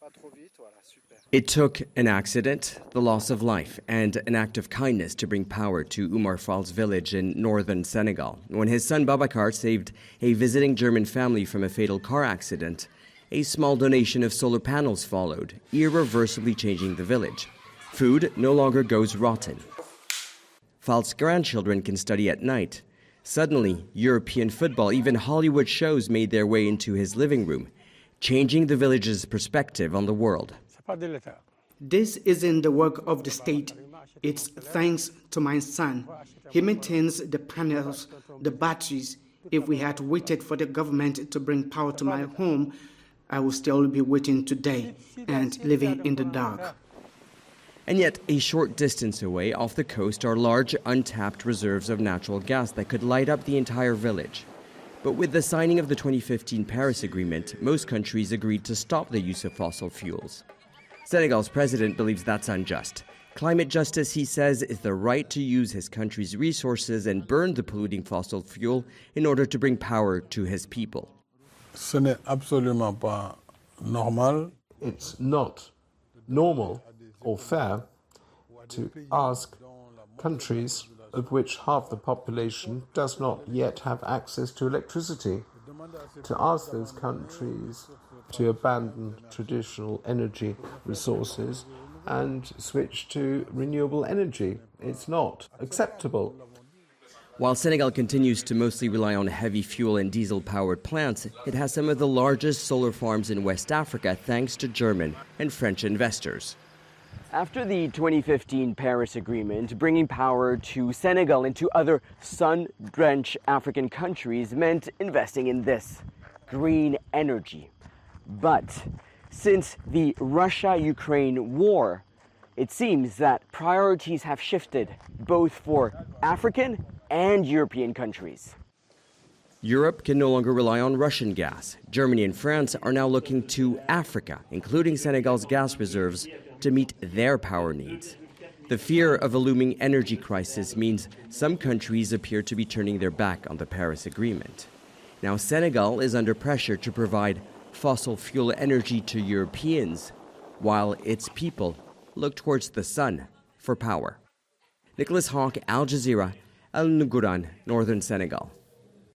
It took an accident, the loss of life, and an act of kindness to bring power to Oumar Fall's village in northern Senegal. When his son Babacar saved a visiting German family from a fatal car accident, a small donation of solar panels followed, irreversibly changing the village. Food no longer goes rotten. Fall's grandchildren can study at night. Suddenly, European football, even Hollywood shows made their way into his living room, changing the village's perspective on the world. This isn't the work of the state. It's thanks to my son. He maintains the panels, the batteries. If we had waited for the government to bring power to my home, I would still be waiting today and living in the dark. And yet, a short distance away off the coast are large untapped reserves of natural gas that could light up the entire village. But with the signing of the 2015 Paris Agreement, most countries agreed to stop the use of fossil fuels. Senegal's president believes that's unjust. Climate justice, he says, is the right to use his country's resources and burn the polluting fossil fuel in order to bring power to his people. Ce n'est absolument pas normal. It's not normal or fair to ask countries of which half the population does not yet have access to electricity, to ask those countries to abandon traditional energy resources and switch to renewable energy. It's not acceptable. While Senegal continues to mostly rely on heavy fuel and diesel-powered plants, it has some of the largest solar farms in West Africa thanks to German and French investors. After the 2015 Paris Agreement, bringing power to Senegal and to other sun-drenched African countries meant investing in this, green energy. But since the Russia-Ukraine war, it seems that priorities have shifted both for African and European countries. Europe can no longer rely on Russian gas. Germany and France are now looking to Africa, including Senegal's gas reserves, to meet their power needs. The fear of a looming energy crisis means some countries appear to be turning their back on the Paris Agreement. Now Senegal is under pressure to provide fossil fuel energy to Europeans, while its people look towards the sun for power. Nicholas Hawk, Al Jazeera, Al Nuguran, northern Senegal.